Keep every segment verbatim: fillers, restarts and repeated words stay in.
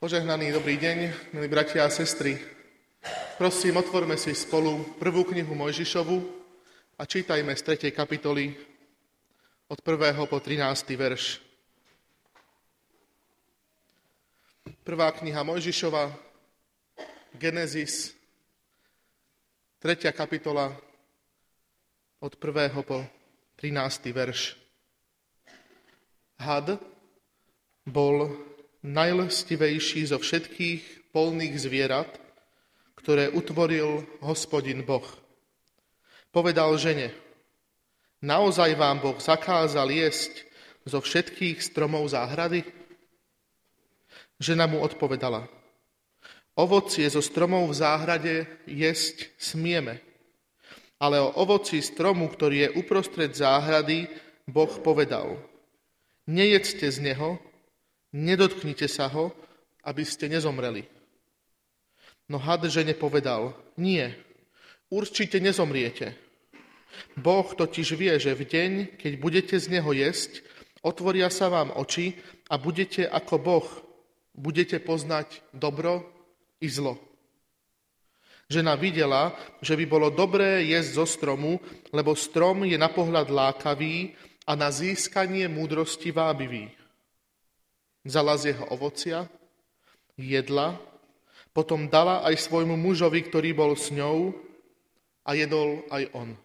Požehnaný dobrý deň, milí bratia a sestry. Prosím, otvorme si spolu prvú knihu Mojžišovu a čítajme z tretej kapitoly od prvého po trinásty verš. Prvá kniha Mojžišova, Genesis, tretia kapitola od prvého po trinásty verš. Had bol najlstivejší zo všetkých polných zvierat, ktoré utvoril Hospodin Boh. Povedal žene: naozaj vám Boh zakázal jesť zo všetkých stromov záhrady? Žena mu odpovedala: ovocie zo stromov v záhrade jesť smieme, ale o ovoci stromu, ktorý je uprostred záhrady, Boh povedal: nejedzte z neho, nedotknite sa ho, aby ste nezomreli. No had žene povedal: nie, určite nezomriete. Boh totiž vie, že v deň, keď budete z neho jesť, otvoria sa vám oči a budete ako Boh, budete poznať dobro i zlo. Žena videla, že by bolo dobré jesť zo stromu, lebo strom je na pohľad lákavý a na získanie múdrosti vábivý. Vzala z jeho ovocia, jedla, potom dala aj svojmu mužovi, ktorý bol s ňou, a jedol aj on.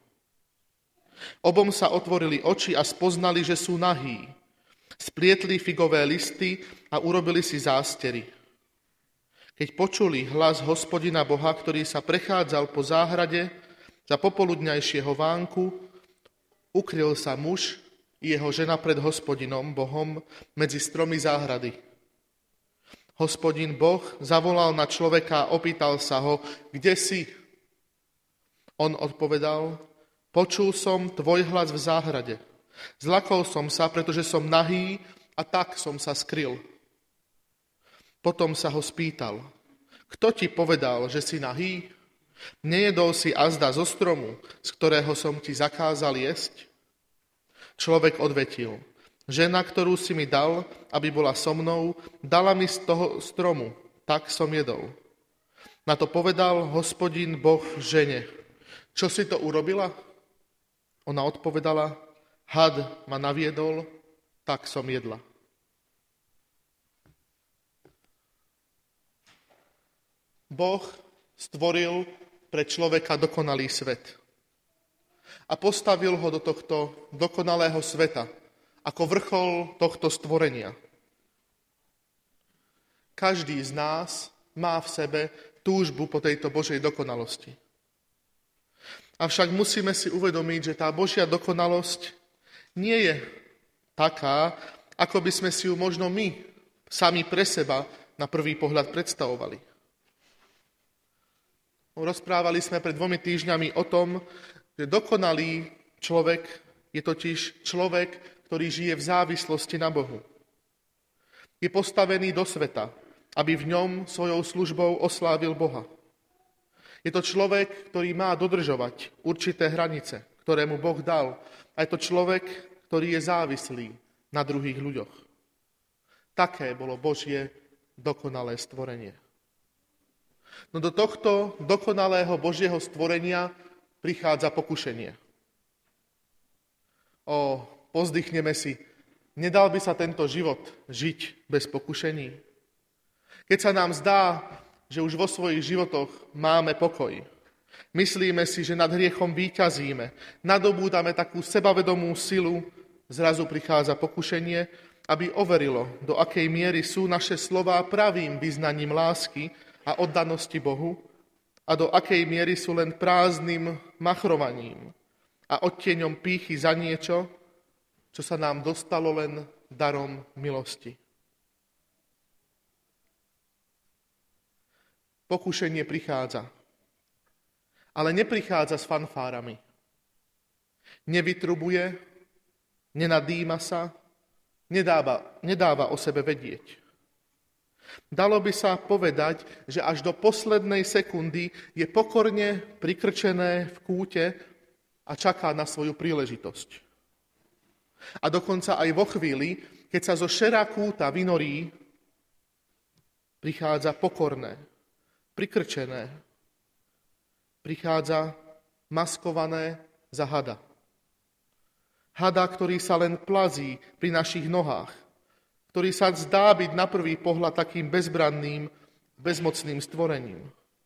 Obom sa otvorili oči a spoznali, že sú nahí. Splietli figové listy a urobili si zástery. Keď počuli hlas Hospodina Boha, ktorý sa prechádzal po záhrade za popoludňajšieho vánku, ukryl sa muž i jeho žena pred Hospodinom Bohom medzi stromy záhrady. Hospodin Boh zavolal na človeka a opýtal sa ho: kde si? On odpovedal: počul som tvoj hlas v záhrade. Zlakol som sa, pretože som nahý, a tak som sa skryl. Potom sa ho spýtal: kto ti povedal, že si nahý? Nejedol si azda zo stromu, z ktorého som ti zakázal jesť? Človek odvetil: žena, ktorú si mi dal, aby bola so mnou, dala mi z toho stromu, tak som jedol. Na to povedal Hospodin Boh žene: čo si to urobila? Ona odpovedala: had ma naviedol, tak som jedla. Boh stvoril pre človeka dokonalý svet a postavil ho do tohto dokonalého sveta ako vrchol tohto stvorenia. Každý z nás má v sebe túžbu po tejto Božej dokonalosti. Avšak musíme si uvedomiť, že tá Božia dokonalosť nie je taká, ako by sme si ju možno my sami pre seba na prvý pohľad predstavovali. Rozprávali sme pred dvomi týždňami o tom, že dokonalý človek je totiž človek, ktorý žije v závislosti na Bohu. Je postavený do sveta, aby v ňom svojou službou oslávil Boha. Je to človek, ktorý má dodržovať určité hranice, ktoré mu Boh dal. A je to človek, ktorý je závislý na druhých ľuďoch. Také bolo Božie dokonalé stvorenie. No do tohto dokonalého Božieho stvorenia prichádza pokušenie. O, pozdychneme si, nedal by sa tento život žiť bez pokušení? Keď sa nám zdá, že už vo svojich životoch máme pokoj, myslíme si, že nad hriechom víťazíme, nadobúdame takú sebavedomú silu, zrazu prichádza pokušenie, aby overilo, do akej miery sú naše slová pravým vyznaním lásky a oddanosti Bohu a do akej miery sú len prázdnym machrovaním a odtieňom pýchy za niečo, čo sa nám dostalo len darom milosti. Pokušenie prichádza, ale neprichádza s fanfárami. Nevytrubuje, nenadýma sa, nedáva, nedáva o sebe vedieť. Dalo by sa povedať, že až do poslednej sekundy je pokorne prikrčené v kúte a čaká na svoju príležitosť. A dokonca aj vo chvíli, keď sa zo šera kúta vynorí, prichádza pokorné, prikrčené, prichádza maskované za hada. Hada, ktorý sa len plazí pri našich nohách, ktorý sa zdá byť na prvý pohľad takým bezbranným, bezmocným stvorením.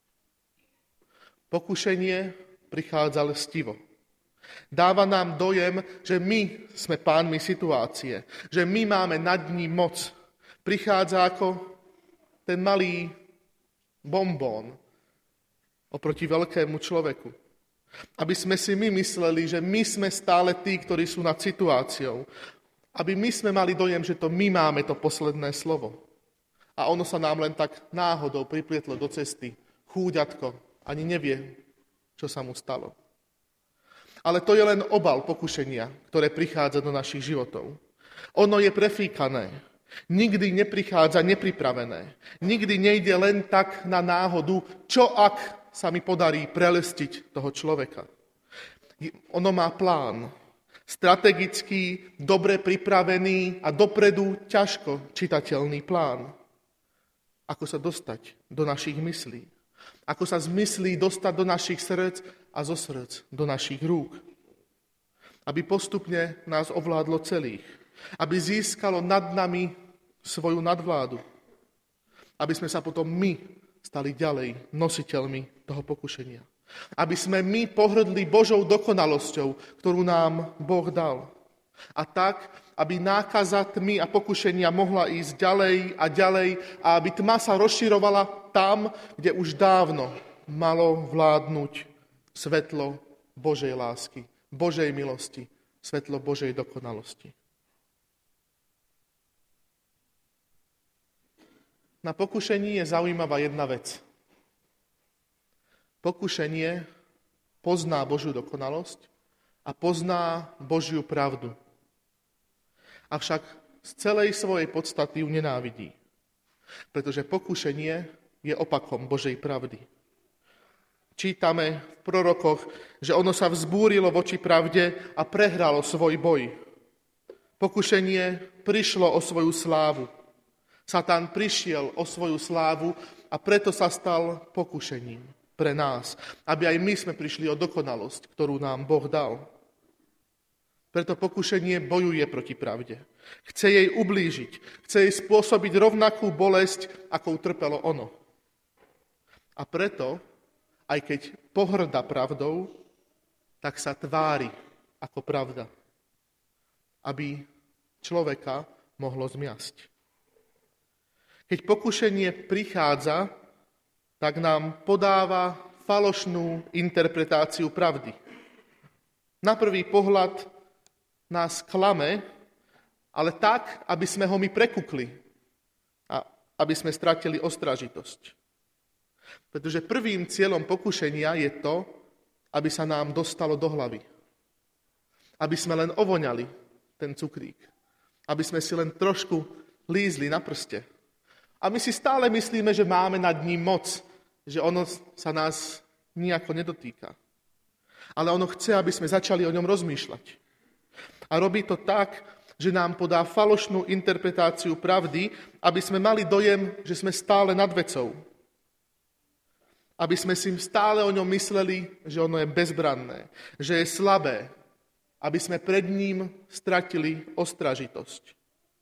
Pokušenie prichádza lstivo. Dáva nám dojem, že my sme pánmi situácie, že my máme nad ním moc. Prichádza ako ten malý bombón oproti veľkému človeku. Aby sme si my mysleli, že my sme stále tí, ktorí sú nad situáciou. Aby my sme mali dojem, že to my máme to posledné slovo. A ono sa nám len tak náhodou priplietlo do cesty. Chúďatko ani nevie, čo sa mu stalo. Ale to je len obal pokušenia, ktoré prichádza do našich životov. Ono je prefíkané. Nikdy neprichádza nepripravené. Nikdy nejde len tak na náhodu, čo ak sa mi podarí prelestiť toho človeka. Ono má plán. Strategický, dobre pripravený a dopredu ťažko čitateľný plán. Ako sa dostať do našich myslí. Ako sa z myslí dostať do našich srdc a zo srdc do našich rúk. Aby postupne nás ovládlo celých. Aby získalo nad nami svoju nadvládu. Aby sme sa potom my stali ďalej nositeľmi toho pokušenia. Aby sme my pohrdli Božou dokonalosťou, ktorú nám Boh dal. A tak, aby nákaza tmy a pokušenia mohla ísť ďalej a ďalej a aby tma sa rozširovala tam, kde už dávno malo vládnuť svetlo Božej lásky, Božej milosti, svetlo Božej dokonalosti. Na pokušení je zaujímavá jedna vec. Pokušenie pozná Božiu dokonalosť a pozná Božiu pravdu. Avšak z celej svojej podstaty ju nenávidí. Pretože pokušenie je opakom Božej pravdy. Čítame v prorokoch, že ono sa vzbúrilo voči pravde a prehralo svoj boj. Pokušenie prišlo o svoju slávu. Satan prišiel o svoju slávu a preto sa stal pokušením pre nás, aby aj my sme prišli o dokonalosť, ktorú nám Boh dal. Preto pokušenie bojuje proti pravde. Chce jej ublížiť, chce jej spôsobiť rovnakú bolesť, ako utrpelo ono. A preto, aj keď pohŕda pravdou, tak sa tvári ako pravda, aby človeka mohlo zmiasť. Keď pokušenie prichádza, tak nám podáva falošnú interpretáciu pravdy. Na prvý pohľad nás klame, ale tak, aby sme ho my prekukli a aby sme stratili ostražitosť. Pretože prvým cieľom pokušenia je to, aby sa nám dostalo do hlavy. Aby sme len ovoňali ten cukrík. Aby sme si len trošku lízli na prste. A my si stále myslíme, že máme nad ním moc, že ono sa nás nijako nedotýka. Ale ono chce, aby sme začali o ňom rozmýšľať. A robí to tak, že nám podá falošnú interpretáciu pravdy, aby sme mali dojem, že sme stále nad vecou. Aby sme si stále o ňom mysleli, že ono je bezbranné, že je slabé, aby sme pred ním stratili ostražitosť.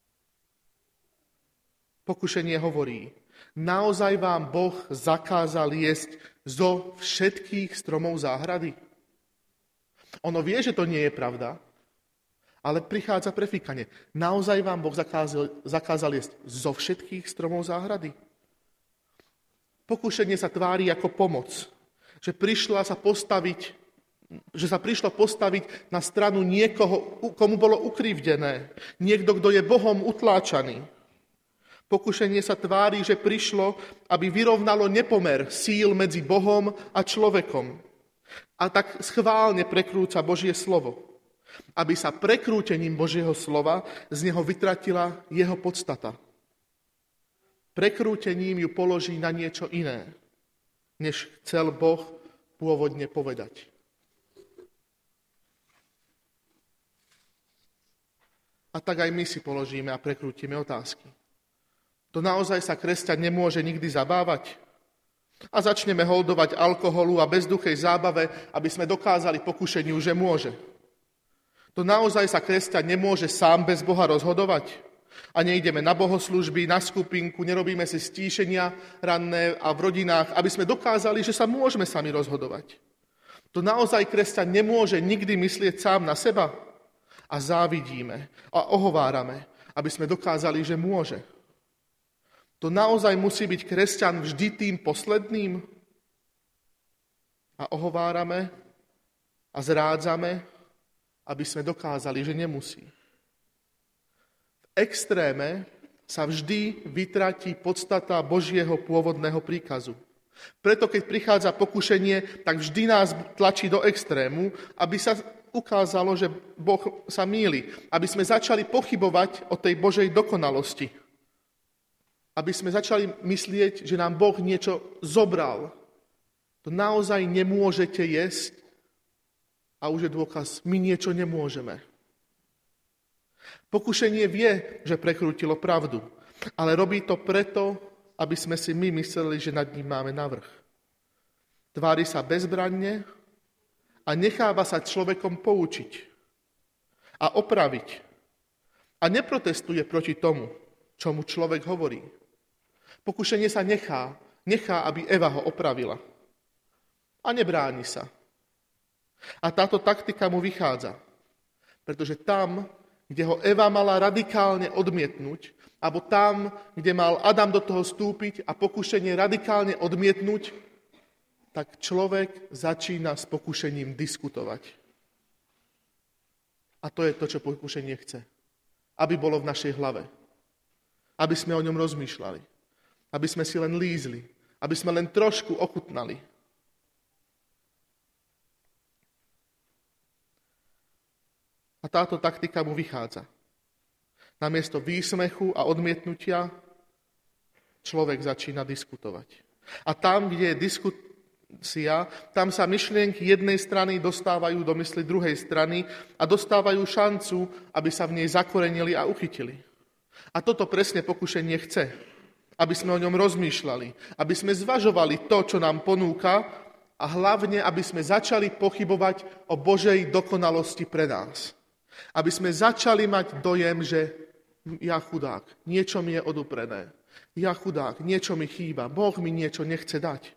Pokušenie hovorí, naozaj vám Boh zakázal jesť zo všetkých stromov záhrady? Ono vie, že to nie je pravda, ale prichádza prefíkanie. Naozaj vám Boh zakázal, zakázal jesť zo všetkých stromov záhrady? Pokušenie sa tvári ako pomoc, že prišla sa postaviť, že sa prišlo postaviť na stranu niekoho, komu bolo ukrivdené, niekto, kto je Bohom utláčaný. Pokušenie sa tvári, že prišlo, aby vyrovnalo nepomer síl medzi Bohom a človekom. A tak schválne prekrúca Božie slovo, aby sa prekrútením Božieho slova z neho vytratila jeho podstata. Prekrútením ju položí na niečo iné, než chcel Boh pôvodne povedať. A tak aj my si položíme a prekrútime otázky. To naozaj sa kresťan nemôže nikdy zabávať? A začneme holdovať alkoholu a bezduchej zábave, aby sme dokázali pokušeniu, že môže. To naozaj sa kresťan nemôže sám bez Boha rozhodovať? A nejdeme na bohoslúžby, na skupinku, nerobíme si stíšenia ranné a v rodinách, aby sme dokázali, že sa môžeme sami rozhodovať. To naozaj kresťan nemôže nikdy myslieť sám na seba? A závidíme a ohovárame, aby sme dokázali, že môže. To naozaj musí byť kresťan vždy tým posledným? A ohovárame a zrádzame, aby sme dokázali, že nemusí. V extréme sa vždy vytratí podstata Božieho pôvodného príkazu. Preto, keď prichádza pokušenie, tak vždy nás tlačí do extrému, aby sa ukázalo, že Boh sa mýli. Aby sme začali pochybovať o tej Božej dokonalosti. Aby sme začali myslieť, že nám Boh niečo zobral. To naozaj nemôžete jesť a už je dôkaz, my niečo nemôžeme. Pokušenie vie, že prekrútilo pravdu, ale robí to preto, aby sme si my mysleli, že nad ním máme navrch. Tvári sa bezbranne a necháva sa človekom poučiť a opraviť. A neprotestuje proti tomu, čo mu človek hovorí. Pokušenie sa nechá, nechá, aby Eva ho opravila. A nebráni sa. A táto taktika mu vychádza. Pretože tam, kde ho Eva mala radikálne odmietnúť, alebo tam, kde mal Adam do toho vstúpiť a pokušenie radikálne odmietnúť, tak človek začína s pokušením diskutovať. A to je to, čo pokušenie chce. Aby bolo v našej hlave. Aby sme o ňom rozmýšľali. Aby sme si len lízli. Aby sme len trošku ochutnali. A táto taktika mu vychádza. Namiesto výsmechu a odmietnutia človek začína diskutovať. A tam, kde je diskusia, tam sa myšlienky jednej strany dostávajú do mysli druhej strany a dostávajú šancu, aby sa v nej zakorenili a uchytili. A toto presne pokušenie chce. Aby sme o ňom rozmýšľali. Aby sme zvažovali to, čo nám ponúka a hlavne, aby sme začali pochybovať o Božej dokonalosti pre nás. Aby sme začali mať dojem, že ja chudák, niečo mi je oduprené. Ja chudák, niečo mi chýba. Boh mi niečo nechce dať.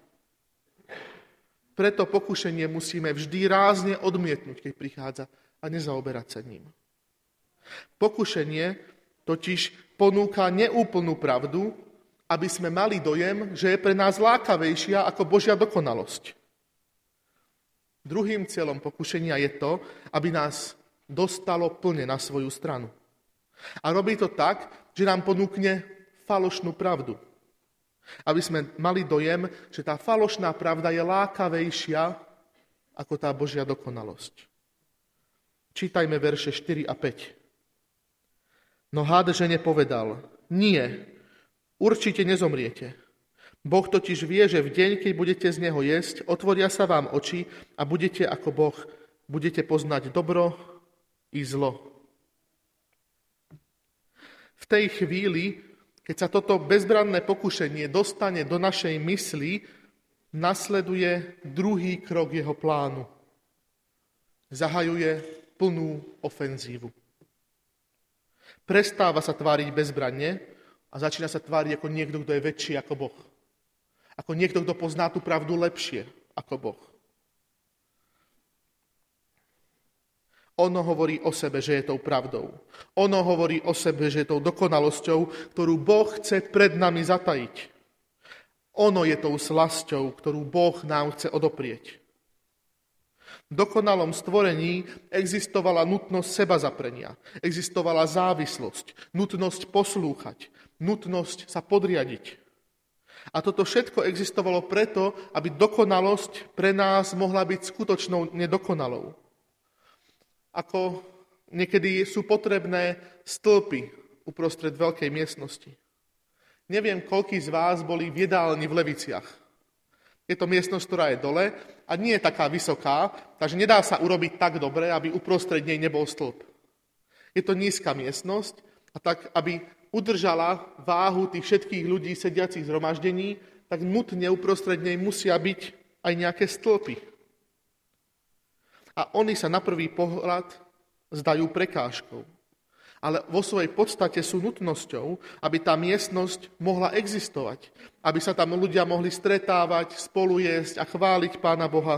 Preto pokušenie musíme vždy rázne odmietnúť, keď prichádza a nezaoberať sa ním. Pokušenie totiž ponúka neúplnú pravdu, aby sme mali dojem, že je pre nás lákavejšia ako Božia dokonalosť. Druhým cieľom pokušenia je to, aby nás dostalo plne na svoju stranu. A robí to tak, že nám ponúkne falošnú pravdu. Aby sme mali dojem, že tá falošná pravda je lákavejšia ako tá Božia dokonalosť. Čítajme verše štyri a päť. No had žene povedal, nie, určite nezomriete. Boh totiž vie, že v deň, keď budete z neho jesť, otvoria sa vám oči a budete ako Boh, budete poznať dobro i zlo. V tej chvíli, keď sa toto bezbranné pokušenie dostane do našej mysli, nasleduje druhý krok jeho plánu. Zahajuje plnú ofenzívu. Prestáva sa tváriť bezbranne a začína sa tváriť ako niekto, kto je väčší ako Boh. Ako niekto, kto pozná tú pravdu lepšie ako Boh. Ono hovorí o sebe, že je tou pravdou. Ono hovorí o sebe, že je tou dokonalosťou, ktorú Boh chce pred nami zatajiť. Ono je tou slasťou, ktorú Boh nám chce odoprieť. V dokonalom stvorení existovala nutnosť sebazaprenia, existovala závislosť, nutnosť poslúchať, nutnosť sa podriadiť. A toto všetko existovalo preto, aby dokonalosť pre nás mohla byť skutočnou nedokonalou. Ako niekedy sú potrebné stĺpy uprostred veľkej miestnosti. Neviem, koľký z vás boli v jedálni v Leviciach. Je to miestnosť, ktorá je dole a nie je taká vysoká, takže nedá sa urobiť tak dobre, aby uprostred nej nebol stĺp. Je to nízka miestnosť a tak, aby udržala váhu tých všetkých ľudí sediacich zhromaždení, tak nutne uprostred nej musia byť aj nejaké stĺpy. A oni sa na prvý pohľad zdajú prekážkou. Ale vo svojej podstate sú nutnosťou, aby tá miestnosť mohla existovať. Aby sa tam ľudia mohli stretávať, spolu jesť a chváliť Pána Boha.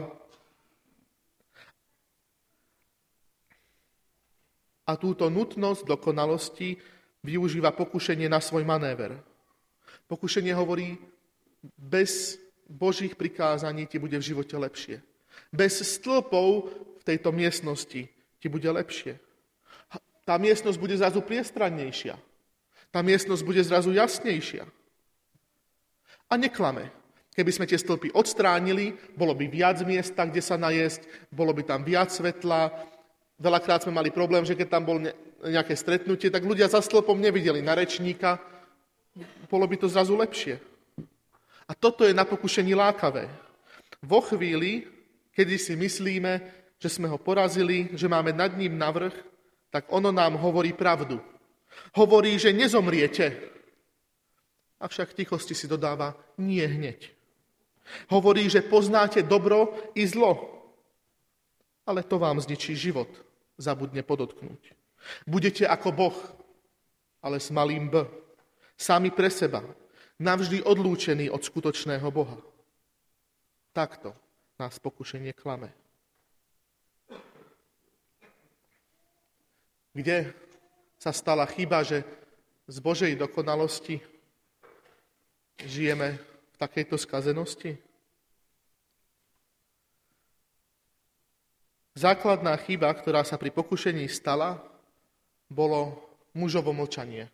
A túto nutnosť dokonalosti využíva pokušenie na svoj manéver. Pokušenie hovorí, bez Božích prikázaní ti bude v živote lepšie. Bez stĺpov v tejto miestnosti ti bude lepšie. Tá miestnosť bude zrazu priestrannejšia. Tá miestnosť bude zrazu jasnejšia. A neklame. Keby sme tie stĺpy odstránili, bolo by viac miesta, kde sa najesť, bolo by tam viac svetla. Veľakrát sme mali problém, že keď tam bolo nejaké stretnutie, tak ľudia za stĺpom nevideli na rečníka, bolo by to zrazu lepšie. A toto je na pokušení lákavé. Vo chvíli, kedy si myslíme, že sme ho porazili, že máme nad ním navrch, tak ono nám hovorí pravdu. Hovorí, že nezomriete. Avšak v tichosti si dodáva, nie hneď. Hovorí, že poznáte dobro i zlo. Ale to vám zničí život, zabudne podotknúť. Budete ako Boh, ale s malým B. Sami pre seba, navždy odlúčení od skutočného Boha. Takto nás pokušenie klame. Kde sa stala chyba, že z Božej dokonalosti žijeme v takejto skazenosti? Základná chyba, ktorá sa pri pokušení stala, bolo mužovo mlčanie.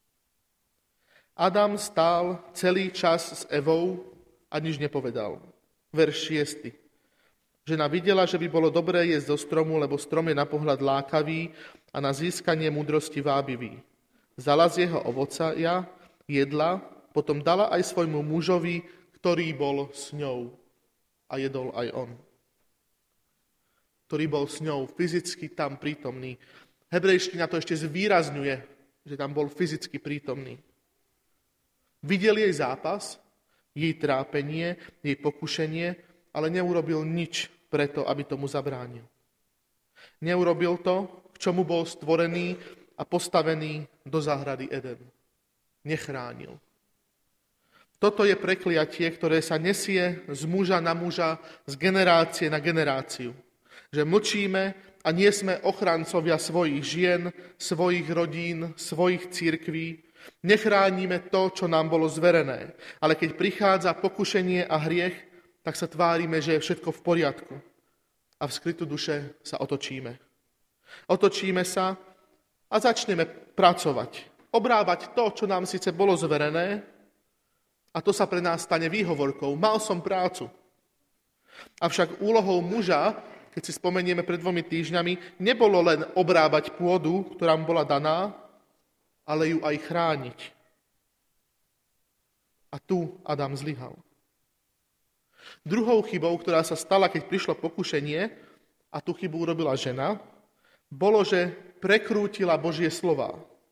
Adam stál celý čas s Evou a nič nepovedal. Verš šiesty. Žena videla, že by bolo dobré jesť zo stromu, lebo strom je na pohľad lákavý a na získanie múdrosti vábivý. Vzala z jeho ovoca ja, jedla, potom dala aj svojmu mužovi, ktorý bol s ňou. A jedol aj on. Ktorý bol s ňou, fyzicky tam prítomný. Hebrejština to ešte zvýrazňuje, že tam bol fyzicky prítomný. Videl jej zápas, jej trápenie, jej pokušenie, ale neurobil nič preto, aby tomu zabránil. Neurobil to, k čomu bol stvorený a postavený do záhrady Eden. Nechránil. Toto je prekliatie, ktoré sa nesie z muža na muža, z generácie na generáciu. Že mlčíme a nie sme ochrancovia svojich žien, svojich rodín, svojich cirkví. Nechránime to, čo nám bolo zverené. Ale keď prichádza pokušenie a hriech, tak sa tvárime, že je všetko v poriadku. A v skrytu duše sa otočíme. Otočíme sa a začneme pracovať. Obrábať to, čo nám síce bolo zverené, a to sa pre nás stane výhovorkou. Mal som prácu. Avšak úlohou muža, keď si spomenieme pred dvomi týždňami, nebolo len obrábať pôdu, ktorá mu bola daná, ale ju aj chrániť. A tu Adam zlyhal. Druhou chybou, ktorá sa stala, keď prišlo pokušenie, a tú chybu urobila žena, bolo, že prekrútila Božie slová.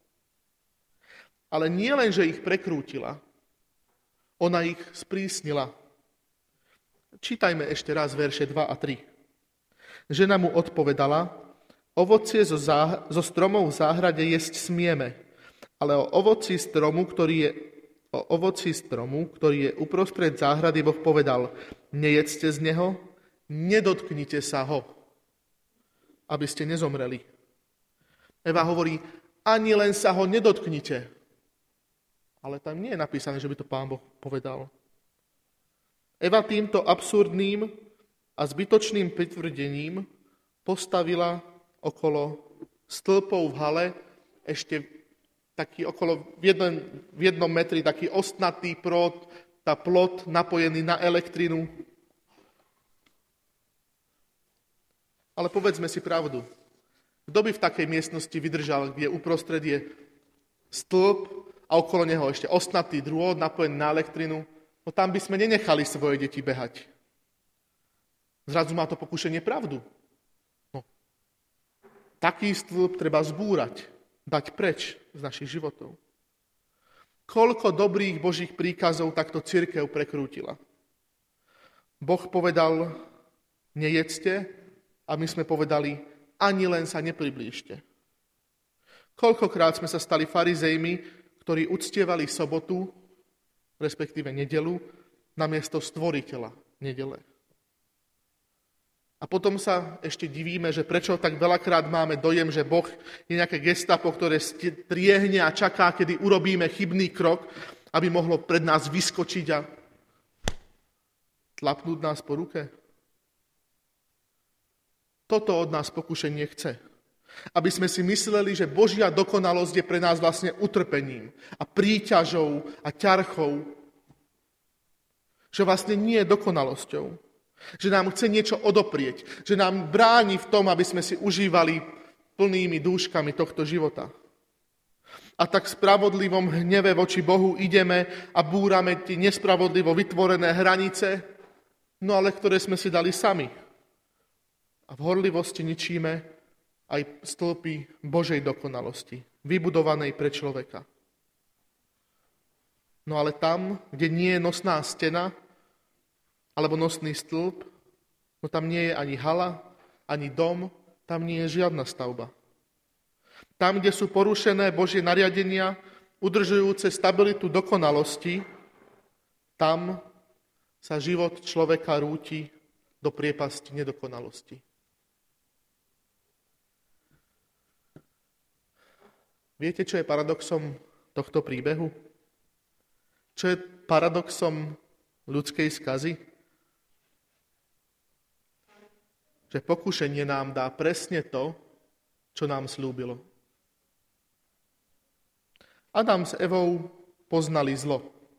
Ale nie len, že ich prekrútila, ona ich sprísnila. Čítajme ešte raz verše dva a tri. Žena mu odpovedala, ovocie zo, záh- zo stromov v záhrade jesť smieme, ale o ovoci stromu, ktorý je O ovoci stromu, ktorý je uprostred záhrady, Boh povedal, nejedzte z neho, nedotknite sa ho, aby ste nezomreli. Eva hovorí, ani len sa ho nedotknite. Ale tam nie je napísané, že by to Pán Boh povedal. Eva týmto absurdným a zbytočným pritvrdením postavila okolo stĺpov v hale ešte taký okolo, v jednom, v jednom metri, taký ostnatý prôt, tá plot napojený na elektrinu. Ale povedzme si pravdu. Kto by v takej miestnosti vydržal, kde uprostred je stĺp a okolo neho ešte ostnatý drôt napojený na elektrinu? No tam by sme nenechali svoje deti behať. Zrazu má to pokušenie pravdu. No. Taký stĺp treba zbúrať, dať preč z našich životov. Koľko dobrých Božích príkazov takto cirkev prekrútila. Boh povedal, nejedzte, a my sme povedali, ani len sa nepriblížte. Koľkokrát sme sa stali farizejmi, ktorí uctievali sobotu, respektíve nedelu, namiesto stvoriteľa nedele. A potom sa ešte divíme, že prečo tak veľakrát máme dojem, že Boh je nejaké gestapo, ktoré striehne a čaká, kedy urobíme chybný krok, aby mohlo pred nás vyskočiť a tlapnúť nás po ruke. Toto od nás pokušenie chce. Aby sme si mysleli, že Božia dokonalosť je pre nás vlastne utrpením a príťažou a ťarchou. Že vlastne nie je dokonalosťou. Že nám chce niečo odoprieť. Že nám bráni v tom, aby sme si užívali plnými dúškami tohto života. A tak v spravodlivom hneve voči Bohu ideme a búrame tie nespravodlivo vytvorené hranice, no ale ktoré sme si dali sami. A v horlivosti ničíme aj stĺpy Božej dokonalosti, vybudovanej pre človeka. No ale tam, kde nie je nosná stena, alebo nosný stĺp, no tam nie je ani hala, ani dom, tam nie je žiadna stavba. Tam, kde sú porušené Božie nariadenia, udržujúce stabilitu dokonalosti, tam sa život človeka rúti do priepasti nedokonalosti. Viete, čo je paradoxom tohto príbehu? Čo je paradoxom ľudskej skazy? Že pokušenie nám dá presne to, čo nám slúbilo. Adam s Evou poznali zlo.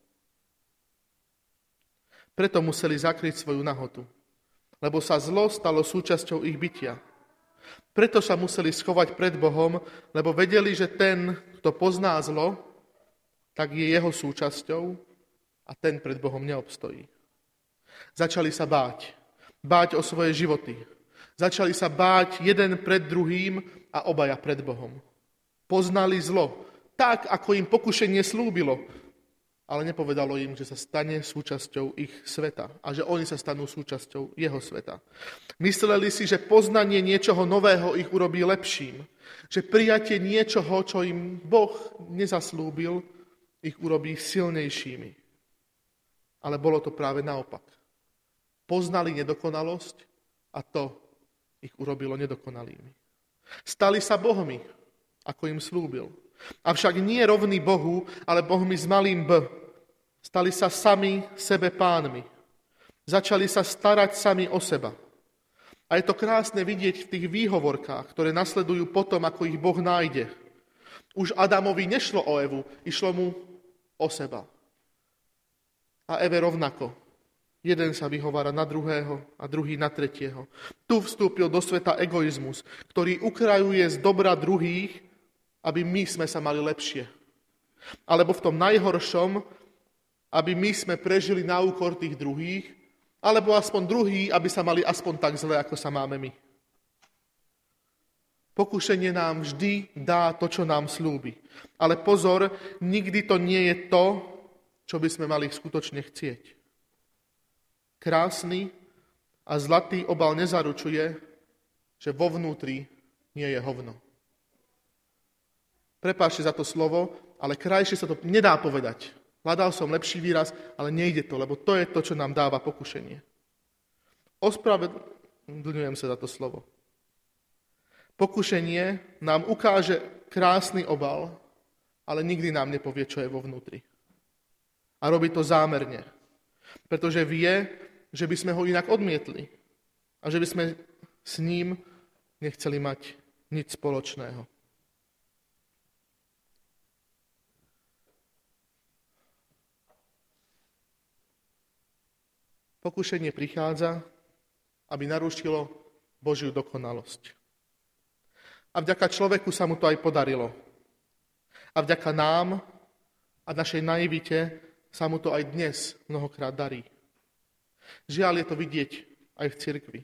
Preto museli zakryť svoju nahotu, lebo sa zlo stalo súčasťou ich bytia. Preto sa museli schovať pred Bohom, lebo vedeli, že ten, kto pozná zlo, tak je jeho súčasťou a ten pred Bohom neobstojí. Začali sa báť. Báť o svoje životy. Začali sa báť jeden pred druhým a obaja pred Bohom. Poznali zlo, tak ako im pokušenie slúbilo, ale nepovedalo im, že sa stane súčasťou ich sveta a že oni sa stanú súčasťou jeho sveta. Mysleli si, že poznanie niečoho nového ich urobí lepším, že prijatie niečoho, čo im Boh nezaslúbil, ich urobí silnejšími. Ale bolo to práve naopak. Poznali nedokonalosť a to ich urobilo nedokonalými. Stali sa bohmi, ako im slúbil. Avšak nie rovný Bohu, ale bohmi s malým B. Stali sa sami sebe pánmi. Začali sa starať sami o seba. A je to krásne vidieť v tých výhovorkách, ktoré nasledujú potom, ako ich Boh nájde. Už Adamovi nešlo o Evu, išlo mu o seba. A Eve rovnako. Jeden sa vyhovára na druhého a druhý na tretieho. Tu vstúpil do sveta egoizmus, ktorý ukrajuje z dobra druhých, aby my sme sa mali lepšie. Alebo v tom najhoršom, aby my sme prežili na úkor tých druhých, alebo aspoň druhí, aby sa mali aspoň tak zle, ako sa máme my. Pokušenie nám vždy dá to, čo nám slúbi. Ale pozor, nikdy to nie je to, čo by sme mali skutočne chcieť. Krásny a zlatý obal nezaručuje, že vo vnútri nie je hovno. Prepáčte za to slovo, ale krajšie sa to nedá povedať. Hľadal som lepší výraz, ale nejde to, lebo to je to, čo nám dáva pokušenie. Ospravedlňujem sa za to slovo. Pokušenie nám ukáže krásny obal, ale nikdy nám nepovie, čo je vo vnútri. A robí to zámerne, pretože vie, že by sme ho inak odmietli a že by sme s ním nechceli mať nič spoločného. Pokušenie prichádza, aby narušilo Božiu dokonalosť. A vďaka človeku sa mu to aj podarilo. A vďaka nám a našej naivite sa mu to aj dnes mnohokrát darí. Žiaľ, je to vidieť aj v cirkvi.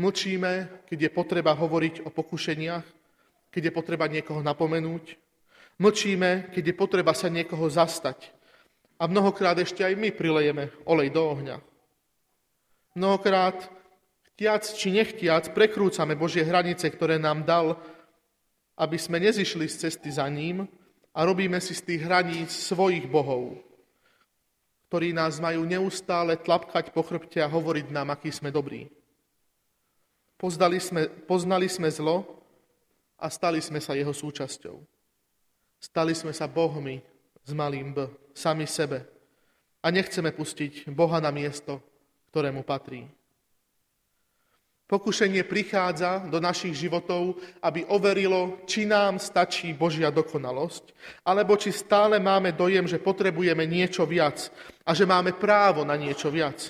Mlčíme, keď je potreba hovoriť o pokušeniach, keď je potreba niekoho napomenúť, Mlčíme, keď je potreba sa niekoho zastať. A mnohokrát ešte aj my prilejeme olej do ohňa. Mnohokrát, chtiac či nechtiac, prekrúcame Božie hranice, ktoré nám dal, aby sme nezišli z cesty za ním a robíme si z tých hraníc svojich bohov, ktorí nás majú neustále tlapkať po chrbte a hovoriť nám, aký sme dobrí. Poznali sme, poznali sme zlo a stali sme sa jeho súčasťou. Stali sme sa bohmi s malým b, sami sebe. A nechceme pustiť Boha na miesto, ktorému patrí. Pokušenie prichádza do našich životov, aby overilo, či nám stačí Božia dokonalosť, alebo či stále máme dojem, že potrebujeme niečo viac a že máme právo na niečo viac.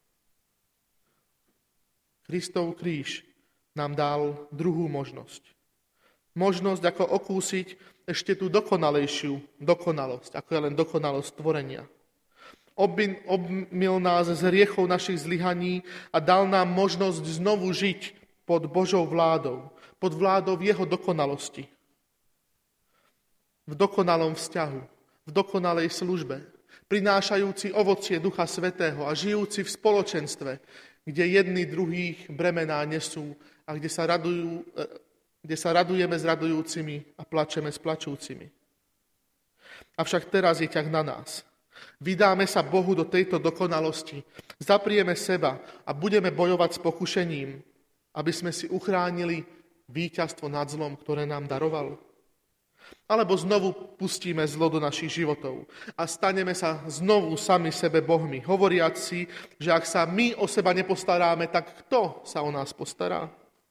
Kristov kríž nám dal druhú možnosť. Možnosť, ako okúsiť ešte tú dokonalejšiu dokonalosť, ako je len dokonalosť stvorenia. Obmyl nás z hriechov našich zlyhaní a dal nám možnosť znovu žiť pod Božou vládou, pod vládou jeho dokonalosti. V dokonalom vzťahu, v dokonalej službe, prinášajúci ovocie Ducha Svätého a žijúci v spoločenstve, kde jedni druhých bremená nesú a kde sa radujú, kde sa radujeme s radujúcimi a plačeme s plačúcimi. Avšak teraz je ťah na nás. Vydáme sa Bohu do tejto dokonalosti, zaprieme seba a budeme bojovať s pokušením, aby sme si uchránili víťazstvo nad zlom, ktoré nám daroval. Alebo znovu pustíme zlo do našich životov a staneme sa znovu sami sebe bohmi, hovoriac si, že ak sa my o seba nepostaráme, tak kto sa o nás postará?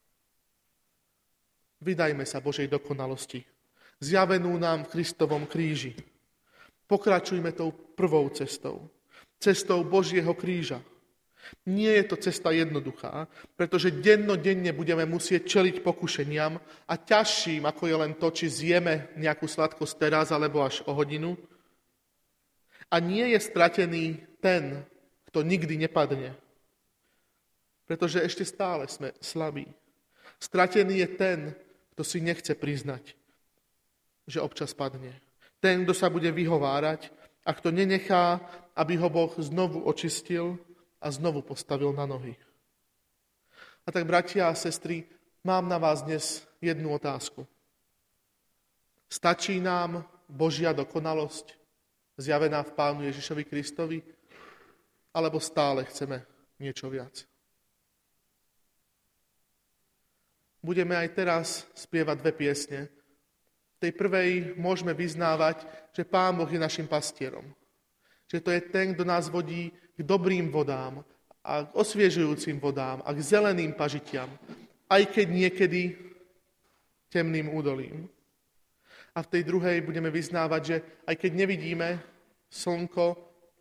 Vydajme sa Božej dokonalosti, zjavenú nám v Kristovom kríži. Pokračujme tou prvou cestou, cestou Božieho kríža. Nie je to cesta jednoduchá, pretože dennodenne budeme musieť čeliť pokušeniam a ťažším, ako je len to, či zjeme nejakú sladkosť teraz alebo až o hodinu. A nie je stratený ten, kto nikdy nepadne, pretože ešte stále sme slabí. Stratený je ten, kto si nechce priznať, že občas padne. Ten, kto sa bude vyhovárať a kto nenechá, aby ho Boh znovu očistil a znovu postavil na nohy. A tak, bratia a sestry, mám na vás dnes jednu otázku. Stačí nám Božia dokonalosť, zjavená v Pánu Ježišovi Kristovi, alebo stále chceme niečo viac? Budeme aj teraz spievať dve piesne. V tej prvej môžeme vyznávať, že Pán Boh je našim pastierom. Že to je ten, kto nás vodí k dobrým vodám a k osviežujúcim vodám a k zeleným pažitiam, aj keď niekedy temným údolím. A v tej druhej budeme vyznávať, že aj keď nevidíme slnko,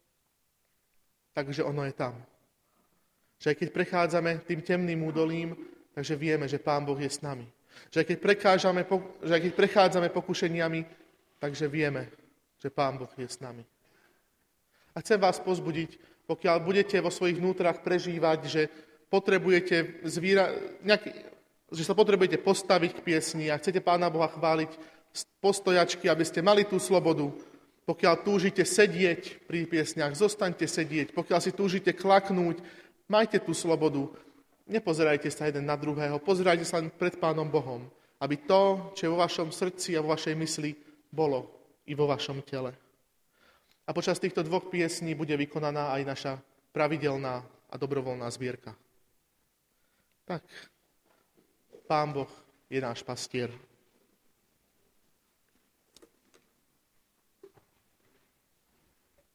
takže ono je tam. Že aj keď prechádzame tým temným údolím, takže vieme, že Pán Boh je s nami. Že aj keď, že aj keď prechádzame pokušeniami, takže vieme, že Pán Boh je s nami. A chcem vás pozbudiť, pokiaľ budete vo svojich vnútrach prežívať, že potrebujete zvíra, nejaký, že sa potrebujete postaviť k piesni a chcete Pána Boha chváliť z postojačky, aby ste mali tú slobodu. Pokiaľ túžite sedieť pri piesniach, zostaňte sedieť. Pokiaľ si túžite klaknúť, majte tú slobodu. Nepozerajte sa jeden na druhého, pozerajte sa pred Pánom Bohom, aby to, čo je vo vašom srdci a vo vašej mysli, bolo i vo vašom tele. A počas týchto dvoch piesní bude vykonaná aj naša pravidelná a dobrovoľná zbierka. Tak, Pán Boh je náš pastier.